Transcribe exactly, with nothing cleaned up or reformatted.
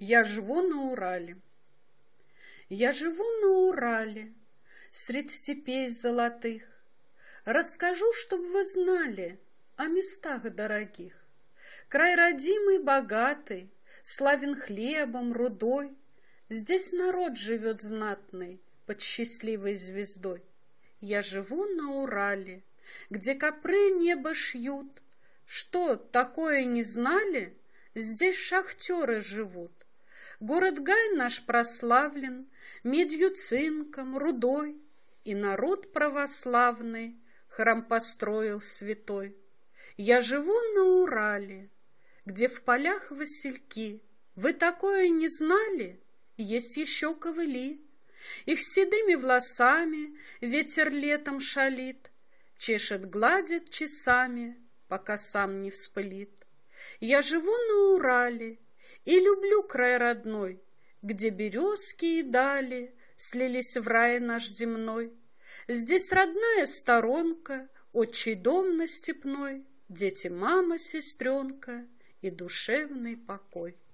Я живу на Урале. Я живу на Урале, средь степей золотых. Расскажу, чтоб вы знали о местах дорогих. Край родимый, богатый, славен хлебом, рудой. Здесь народ живет знатный под счастливой звездой. Я живу на Урале, где копры небо шьют. Что, такое не знали? Здесь шахтеры живут. Город Гай наш прославлен медью, цинком, рудой, и народ православный храм построил святой. Я живу на Урале, где в полях васильки. Вы такое не знали? Есть еще ковыли. Их седыми волосами ветер летом шалит, чешет, гладит часами, пока сам не вспылит. Я живу на Урале и люблю край родной, где березки и дали слились в рай наш земной. Здесь родная сторонка, отчий дом на степной, дети, мама, сестренка и душевный покой.